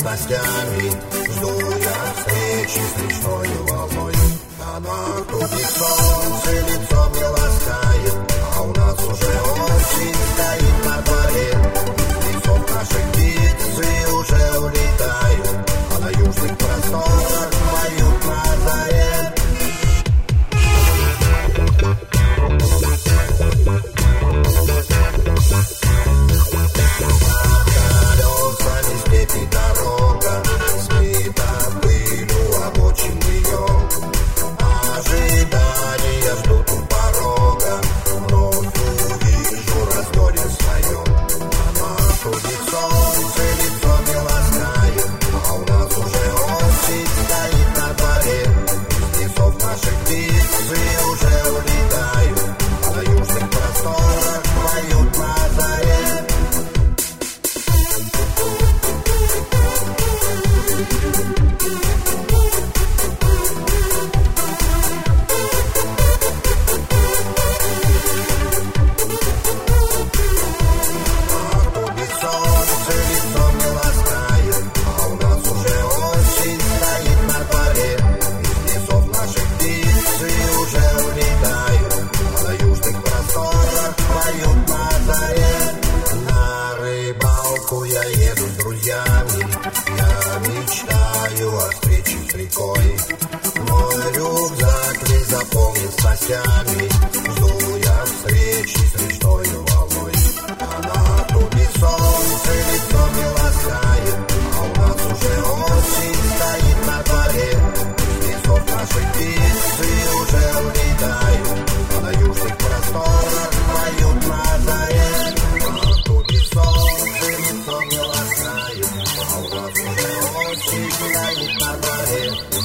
снастями. Жду я встречи с речною волной. Она крутит солнце, лицо мне ласкает, а у нас уже осень стоит на дворе. Из лесов наших птицы уже улетают, а на южных просторах поют на заре. Колесами степи дорога, смыта пылью обочин ее. Ожидания ждут у порога, вновь увижу раздолье свое. Она крутит солнце, лицо мне ласкает, а у нас уже осень стоит на дворе. Из лесов наших птицы уже улетают, а на южных просторах поют на заре. Я еду с друзьями, я мечтаю о встрече с рекой. Мой рюкзак весь заполнен снастями, жду я встречи с речной волной. Она тупит солнце, лицо мне ласкает, а у нас уже осень стоит на дворе. Из лесов наших птицы уже улетают, а на южных просторах поют на заре. Она тупит солнце, лицо мне ласкает, а у нас уже осень стоит на дворе.